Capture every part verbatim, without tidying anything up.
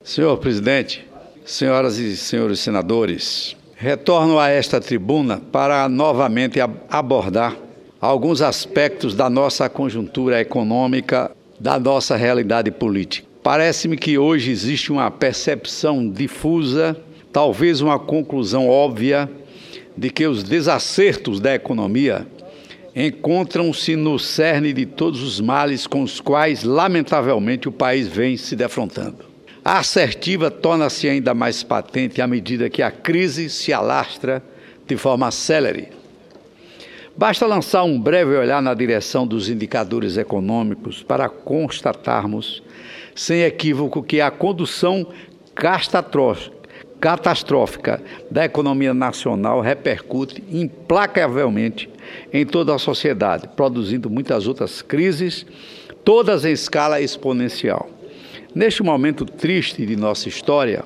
Senhor presidente, senhoras e senhores senadores, retorno a esta tribuna para novamente abordar alguns aspectos da nossa conjuntura econômica, da nossa realidade política. Parece-me que hoje existe uma percepção difusa, talvez uma conclusão óbvia, de que os desacertos da economia encontram-se no cerne de todos os males com os quais, lamentavelmente, o país vem se defrontando. A assertiva torna-se ainda mais patente à medida que a crise se alastra de forma célere. Basta lançar um breve olhar na direção dos indicadores econômicos para constatarmos, sem equívoco, que a condução catastrófica da economia nacional repercute implacavelmente em toda a sociedade, produzindo muitas outras crises, todas em escala exponencial. Neste momento triste de nossa história,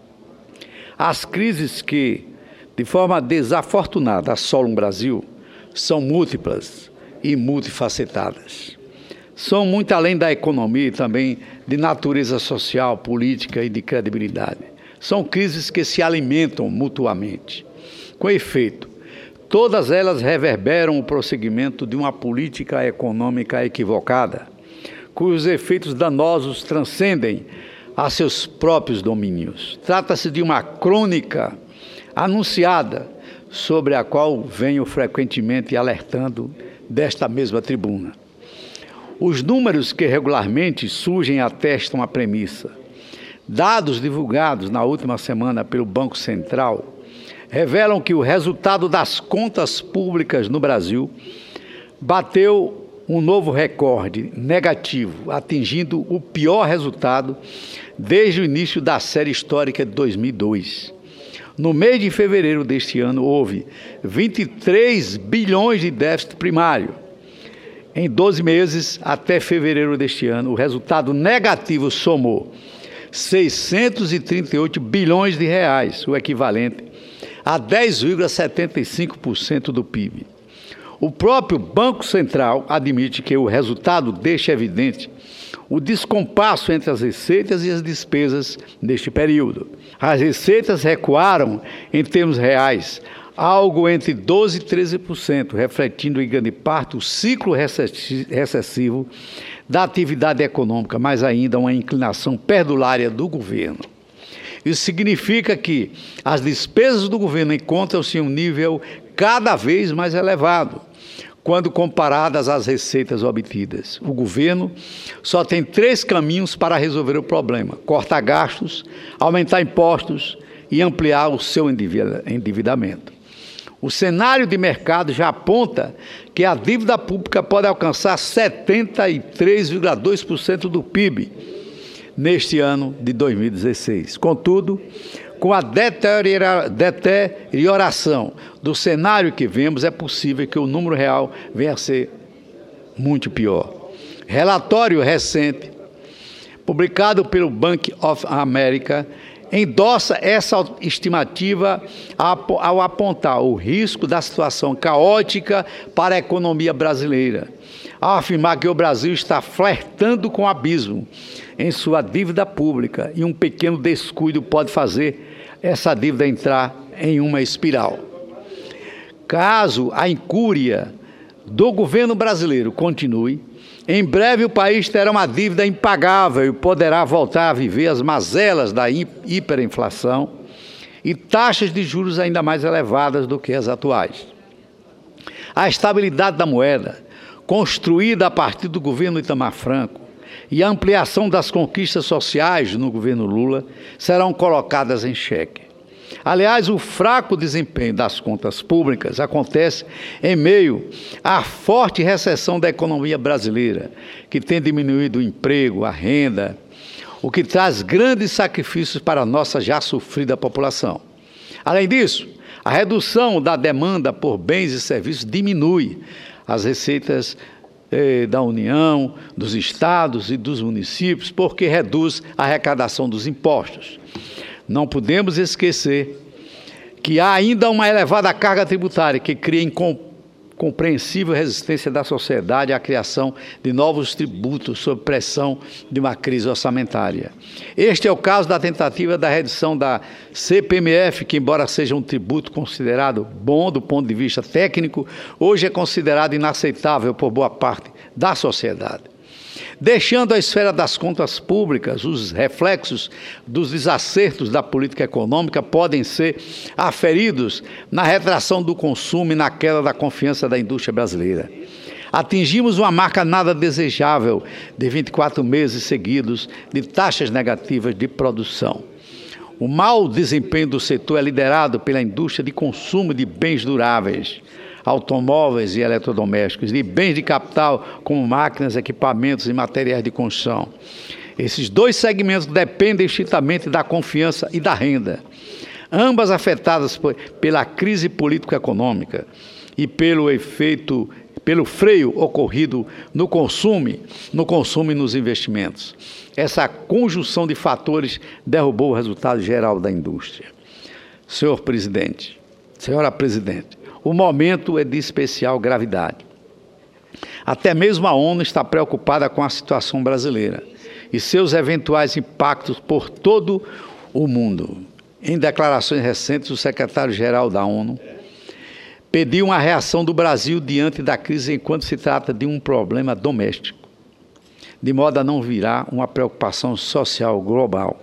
as crises que, de forma desafortunada, assolam o Brasil são múltiplas e multifacetadas. São muito além da economia e também de natureza social, política e de credibilidade. São crises que se alimentam mutuamente. Com efeito, todas elas reverberam o prosseguimento de uma política econômica equivocada, cujos efeitos danosos transcendem a seus próprios domínios. Trata-se de uma crônica anunciada, sobre a qual venho frequentemente alertando desta mesma tribuna. Os números que regularmente surgem atestam a premissa. Dados divulgados na última semana pelo Banco Central revelam que o resultado das contas públicas no Brasil bateu um novo recorde negativo, atingindo o pior resultado desde o início da série histórica de dois mil e dois. No mês de fevereiro deste ano, houve vinte e três bilhões de déficit primário. Em doze meses, até fevereiro deste ano, o resultado negativo somou seiscentos e trinta e oito bilhões de reais, o equivalente a dez vírgula setenta e cinco por cento do P I B. O próprio Banco Central admite que o resultado deixa evidente o descompasso entre as receitas e as despesas neste período. As receitas recuaram, em termos reais, algo entre doze por cento e treze por cento, refletindo em grande parte o ciclo recessivo da atividade econômica, mas ainda uma inclinação perdulária do governo. Isso significa que as despesas do governo encontram-se em um nível cada vez mais elevado, quando comparadas às receitas obtidas. O governo só tem três caminhos para resolver o problema: cortar gastos, aumentar impostos e ampliar o seu endividamento. O cenário de mercado já aponta que a dívida pública pode alcançar setenta e três vírgula dois por cento do P I B neste ano de dois mil e dezesseis. Contudo, com a deterioração do cenário que vemos, é possível que o número real venha a ser muito pior. Relatório recente, publicado pelo Bank of America, endossa essa estimativa ao apontar o risco da situação caótica para a economia brasileira, ao afirmar que o Brasil está flertando com o abismo em sua dívida pública e um pequeno descuido pode fazer essa dívida entrar em uma espiral. Caso a incúria do governo brasileiro continue, em breve o país terá uma dívida impagável e poderá voltar a viver as mazelas da hiperinflação e taxas de juros ainda mais elevadas do que as atuais. A estabilidade da moeda, construída a partir do governo Itamar Franco, e a ampliação das conquistas sociais no governo Lula serão colocadas em xeque. Aliás, o fraco desempenho das contas públicas acontece em meio à forte recessão da economia brasileira, que tem diminuído o emprego, a renda, o que traz grandes sacrifícios para a nossa já sofrida população. Além disso, a redução da demanda por bens e serviços diminui as receitas da União, dos estados e dos municípios, porque reduz a arrecadação dos impostos. Não podemos esquecer que há ainda uma elevada carga tributária que cria compreensível resistência da sociedade à criação de novos tributos sob pressão de uma crise orçamentária. Este é o caso da tentativa da redução da C P M F, que, embora seja um tributo considerado bom do ponto de vista técnico, hoje é considerado inaceitável por boa parte da sociedade. Deixando a esfera das contas públicas, os reflexos dos desacertos da política econômica podem ser aferidos na retração do consumo e na queda da confiança da indústria brasileira. Atingimos uma marca nada desejável de vinte e quatro meses seguidos de taxas negativas de produção. O mau desempenho do setor é liderado pela indústria de consumo de bens duráveis, automóveis e eletrodomésticos, de bens de capital como máquinas, equipamentos e materiais de construção. Esses dois segmentos dependem estritamente da confiança e da renda, ambas afetadas por, pela crise político-econômica e pelo efeito, pelo freio ocorrido no consumo, no consumo e nos investimentos. Essa conjunção de fatores derrubou o resultado geral da indústria. Senhor presidente, senhora presidente, o momento é de especial gravidade. Até mesmo a ONU está preocupada com a situação brasileira e seus eventuais impactos por todo o mundo. Em declarações recentes, o secretário-geral da ONU pediu uma reação do Brasil diante da crise enquanto se trata de um problema doméstico, de modo a não virar uma preocupação social global.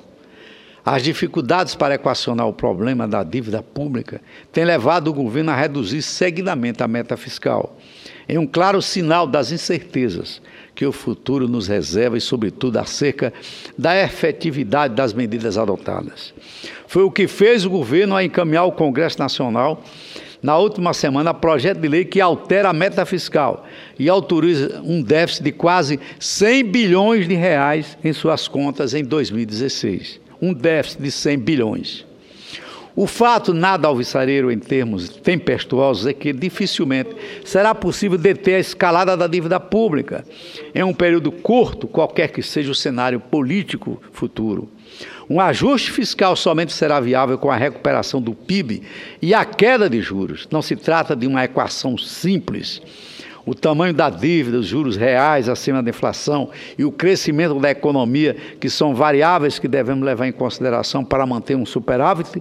As dificuldades para equacionar o problema da dívida pública têm levado o governo a reduzir seguidamente a meta fiscal, em um claro sinal das incertezas que o futuro nos reserva e, sobretudo, acerca da efetividade das medidas adotadas. Foi o que fez o governo a encaminhar ao Congresso Nacional, na última semana, projeto de lei que altera a meta fiscal e autoriza um déficit de quase cem bilhões de reais em suas contas em dois mil e dezesseis. Um déficit de cem bilhões. O fato nada alvissareiro em termos tempestuosos é que dificilmente será possível deter a escalada da dívida pública em um período curto, qualquer que seja o cenário político futuro. Um ajuste fiscal somente será viável com a recuperação do P I B e a queda de juros. Não se trata de uma equação simples. O tamanho da dívida, os juros reais acima da inflação e o crescimento da economia, que são variáveis que devemos levar em consideração para manter um superávit,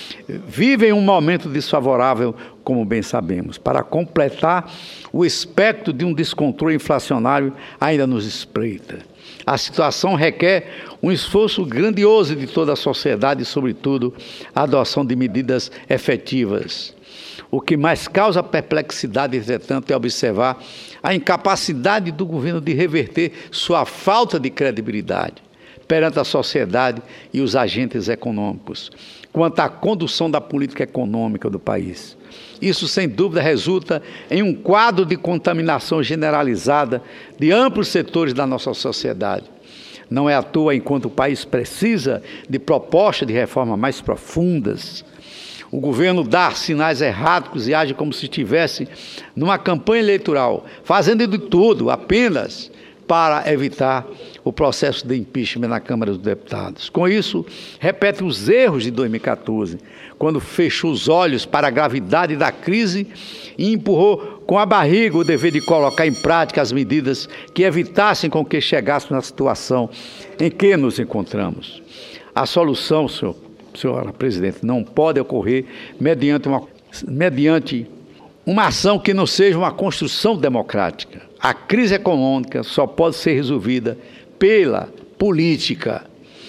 vivem um momento desfavorável, como bem sabemos. Para completar, o espectro de um descontrole inflacionário ainda nos espreita. A situação requer um esforço grandioso de toda a sociedade e, sobretudo, a adoção de medidas efetivas. O que mais causa perplexidade, entretanto, é observar a incapacidade do governo de reverter sua falta de credibilidade perante a sociedade e os agentes econômicos, quanto à condução da política econômica do país. Isso, sem dúvida, resulta em um quadro de contaminação generalizada de amplos setores da nossa sociedade. Não é à toa, enquanto o país precisa de propostas de reforma mais profundas, o governo dá sinais erráticos e age como se estivesse numa campanha eleitoral, fazendo de tudo apenas para evitar o processo de impeachment na Câmara dos Deputados. Com isso, repete os erros de dois mil e quatorze, quando fechou os olhos para a gravidade da crise e empurrou com a barriga o dever de colocar em prática as medidas que evitassem com que chegássemos na situação em que nos encontramos. A solução, senhor Senhora presidente, não pode ocorrer mediante uma, mediante uma ação que não seja uma construção democrática. A crise econômica só pode ser resolvida pela política.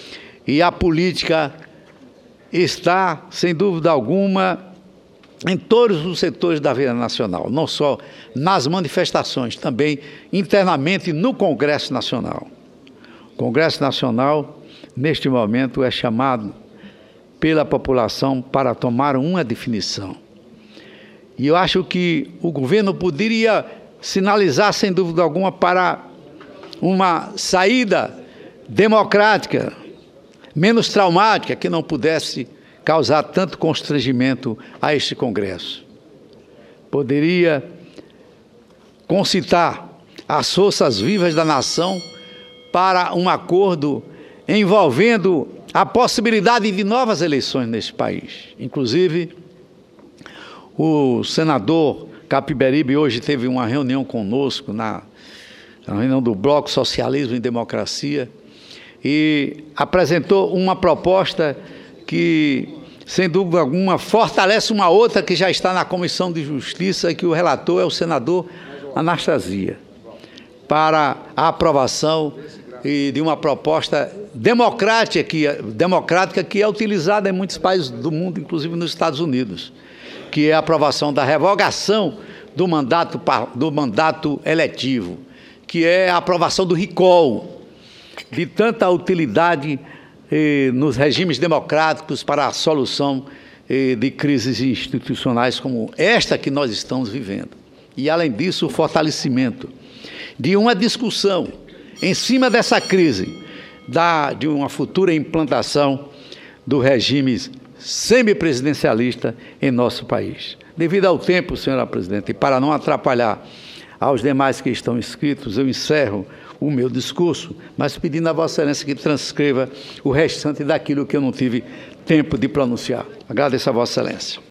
E a política está, sem dúvida alguma, em todos os setores da vida nacional, não só nas manifestações, também internamente no Congresso Nacional. O Congresso Nacional, neste momento, é chamado pela população para tomar uma definição. E eu acho que o governo poderia sinalizar, sem dúvida alguma, para uma saída democrática, menos traumática, que não pudesse causar tanto constrangimento a este Congresso. Poderia concitar as forças vivas da nação para um acordo envolvendo a possibilidade de novas eleições neste país. Inclusive, o senador Capiberibe hoje teve uma reunião conosco, na, na reunião do Bloco Socialismo e Democracia, e apresentou uma proposta que, sem dúvida alguma, fortalece uma outra que já está na Comissão de Justiça e que o relator é o senador Anastasia, para a aprovação de uma proposta democrática que, democrática que é utilizada em muitos países do mundo, inclusive nos Estados Unidos, que é a aprovação da revogação do mandato, do mandato eletivo, que é a aprovação do recall, de tanta utilidade eh, nos regimes democráticos para a solução eh, de crises institucionais como esta que nós estamos vivendo. E, além disso, o fortalecimento de uma discussão em cima dessa crise, da, de uma futura implantação do regime semipresidencialista em nosso país. Devido ao tempo, senhora presidente, e para não atrapalhar aos demais que estão inscritos, eu encerro o meu discurso, mas pedindo a Vossa Excelência que transcreva o restante daquilo que eu não tive tempo de pronunciar. Agradeço a Vossa Excelência.